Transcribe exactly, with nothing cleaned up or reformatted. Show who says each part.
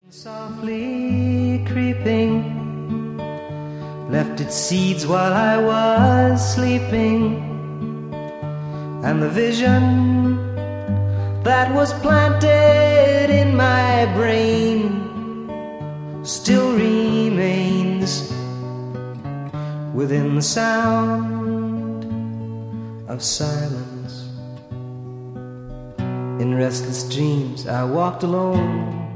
Speaker 1: Softly creeping, left its seeds while I was sleeping, and the vision that was planted in my brain still remains within the sound of silence. In restless dreams I walked alone,